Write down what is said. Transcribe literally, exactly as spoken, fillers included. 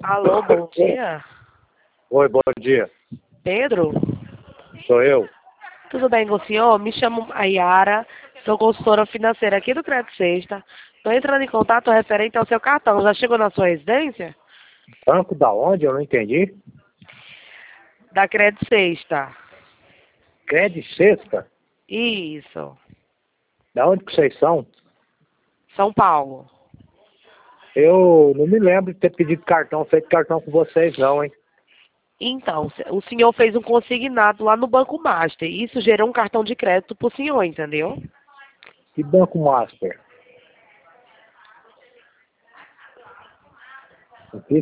Alô, bom dia. Oi, bom dia. Pedro? Sou eu. Tudo bem com o senhor? Me chamo Ayara, sou consultora financeira aqui do Crédito Sexta. Estou entrando em contato referente ao seu cartão. Já chegou na sua residência? Banco da onde? Eu não entendi. Da Crédito Sexta. Crédito Sexta? Isso. Da onde que vocês são? São Paulo. Eu não me lembro de ter pedido cartão, feito cartão com vocês não, hein? Então, o senhor fez um consignado lá no Banco Master. Isso gerou um cartão de crédito para o senhor, entendeu? Que Banco Master? Aqui